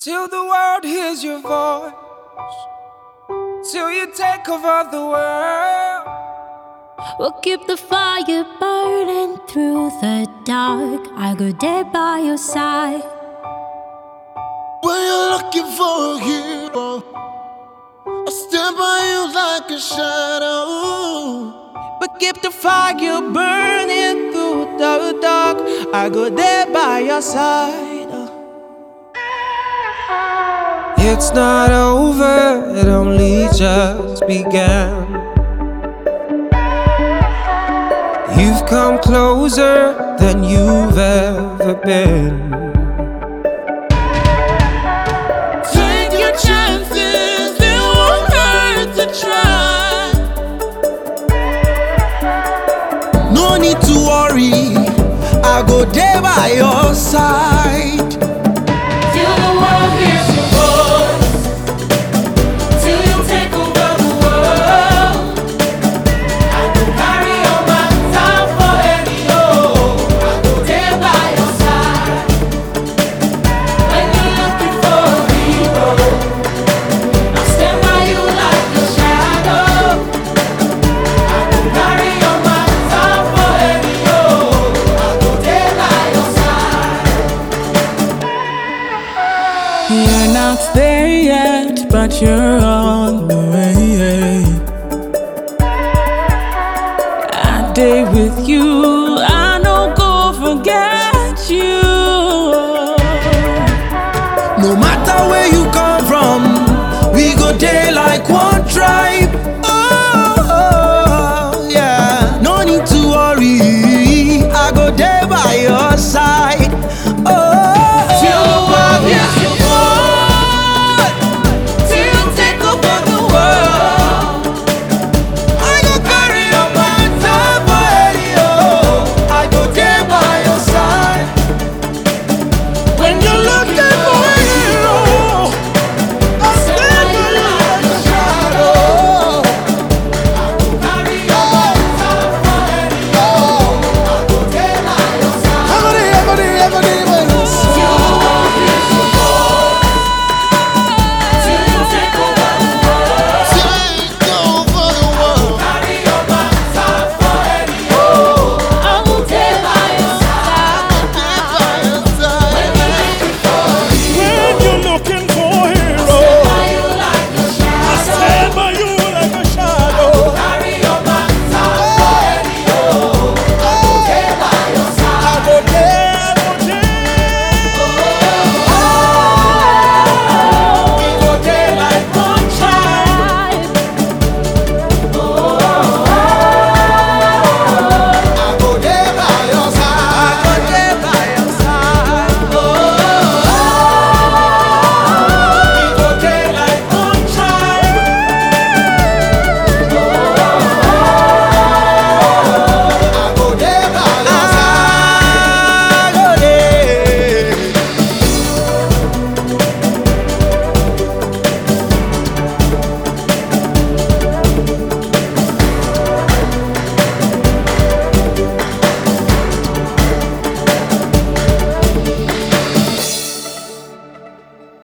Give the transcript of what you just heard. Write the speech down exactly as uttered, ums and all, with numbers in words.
till the world hears your voice, till you take over the world. We'll keep the fire burning through the dark. I'll go there by your side. When you're looking for a hero, I'll stand by you like a shadow. But keep the fire burning through the dark. I go there by your side. It's not over, it only just began. You've come closer than you've ever been. Take your chances, it won't hurt to try. No need to worry, I'll go there by your side. Till the world hears your voice, till you take over the world. I go carry on my time for any old. I go there by your side. When you're looking for a hero, I'll stand by you like a shadow. I go carry on my time for any old. I go there by your side. You're not there yet, but you're on the way. I day with you, I no go forget you. No matter where you come from, we go there like one tribe.